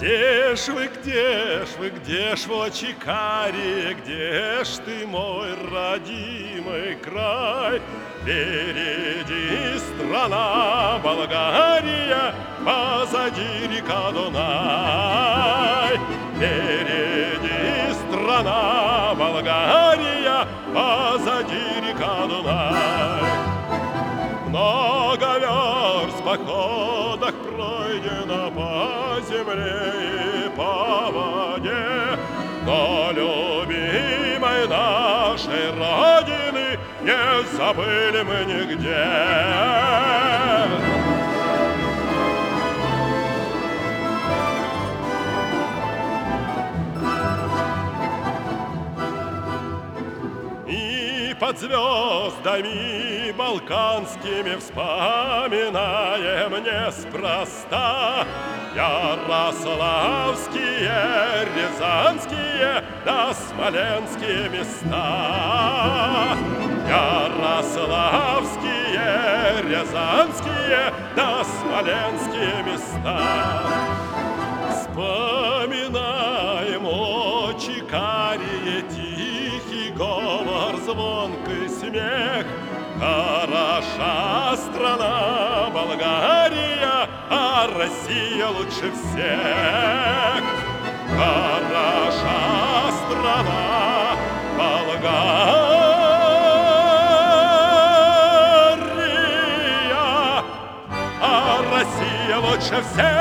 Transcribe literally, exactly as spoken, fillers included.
Где ж вы, где ж вы, где ж вот Чикария, где ж ты, мой родимый край? Впереди страна Болгария, позади река Дунай. Впереди страна Болгария, позади река Дунай. Много верст в походах пройдено по земле и по воде, но любимой нашей Родины не забыли мы нигде. Под звездами балканскими вспоминаем неспроста ярославские, рязанские да смоленские места. Ярославские, рязанские да смоленские места. Вспоминаем о Чикарии тихий говор, звонкий смех. Хороша страна Болгария, а Россия лучше всех. Хороша страна Болгария, а Россия лучше всех.